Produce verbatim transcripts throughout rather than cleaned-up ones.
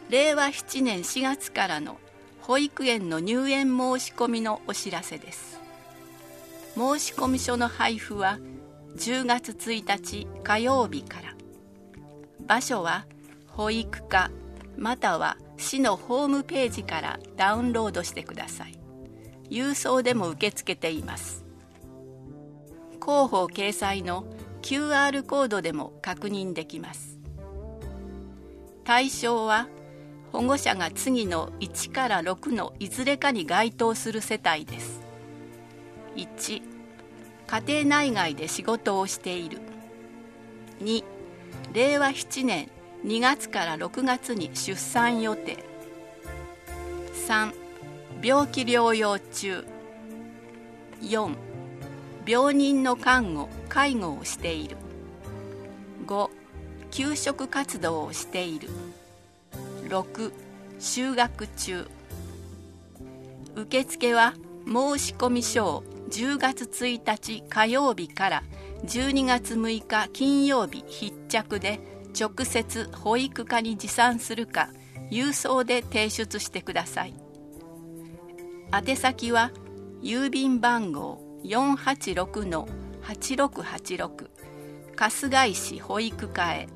れいわななねんしがつからの保育園の入園申し込みのお知らせです。申込書の配布はじゅうがつついたち火曜日から。場所は保育課または市のホームページからダウンロードしてください。郵送でも受け付けています。広報掲載の キューアール コードでも確認できます。対象は保護者が次のいちからろくのいずれかに該当する世帯です。いち、家庭内外で仕事をしている。に、れいわななねんにがつからろくがつに出産予定。さん、病気療養中。よん、病人の看護・介護をしている。ご、給食活動をしている。ろく、就学中。受付は申込書をじゅうがつついたち火曜日からじゅうにがつむいか金曜日必着で直接保育課に持参するか郵送で提出してください。宛先は郵便番号 よんはちろくのはちろくはちろく 春日井市保育課へ。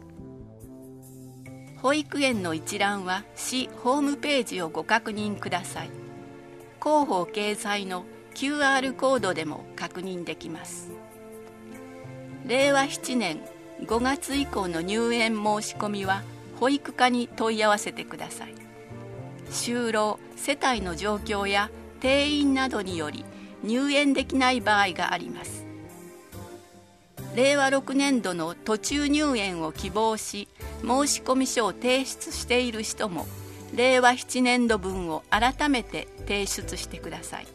保育園の一覧は市ホームページをご確認ください。広報掲載の キューアール コードでも確認できます。れいわななねんごがつ以降の入園申し込みは保育課に問い合わせてください。就労・世帯の状況や定員などにより入園できない場合があります。れいわろくねんどの途中入園を希望し申込書を提出している人もれいわななねんどぶんを改めて提出してください。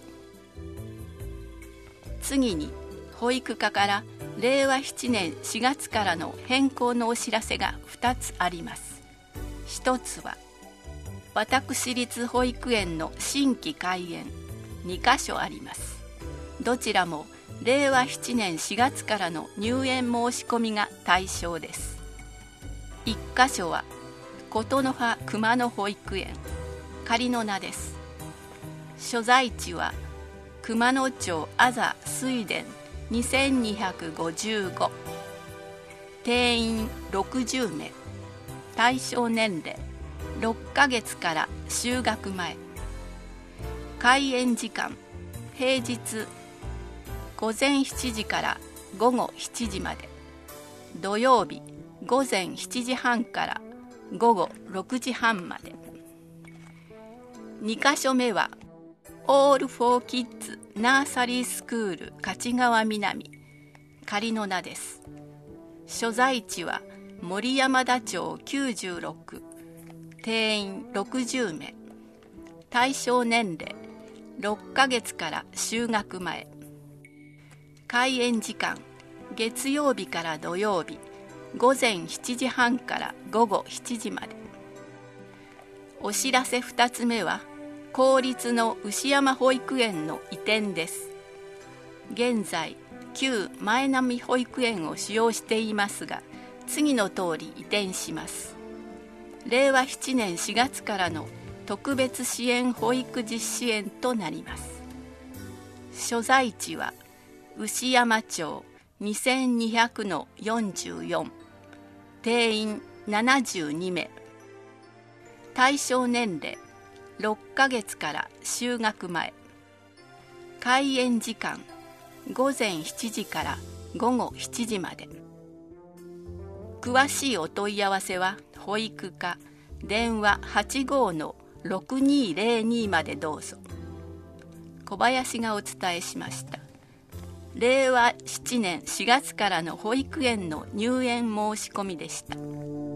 次に保育課かられいわななねんしがつからの変更のお知らせがふたつあります。ひとつは私立保育園の新規開園にかしょあります。どちらもれいわななねんしがつからの入園申し込みが対象です。いっかしょは琴の葉熊野保育園、仮の名です。所在地は熊野町あざ水田にせんにひゃくごじゅうご。定員ろくじゅうめい。対象年齢ろっかげつから就学前。開園時間平日ごぜんしちじからごごしちじまで。土曜日ごぜんしちじはんからごごろくじはんまで。にかしょめはオールフォーキッズナーサリースクール勝川南、仮の名です。所在地は森山田町きゅうじゅうろく。定員ろくじゅうめい。対象年齢ろっかげつから就学前。開園時間月曜日から土曜日ごぜんしちじはんからごごしちじまで。お知らせふたつめは公立の牛山保育園の移転です。現在旧前並保育園を使用していますが、次の通り移転します。れいわななねんしがつからの特別支援保育実施園となります。所在地は牛山町にせんにひゃくのよんじゅうよん。定員ななじゅうにめい。対象年齢ろっかげつから就学前。開園時間ごぜんしちじからごごしちじまで。詳しいお問い合わせは保育課電話 はちごのろくにーぜろに までどうぞ。小林がお伝えしました。れいわななねんしがつからの保育園の入園申し込みでした。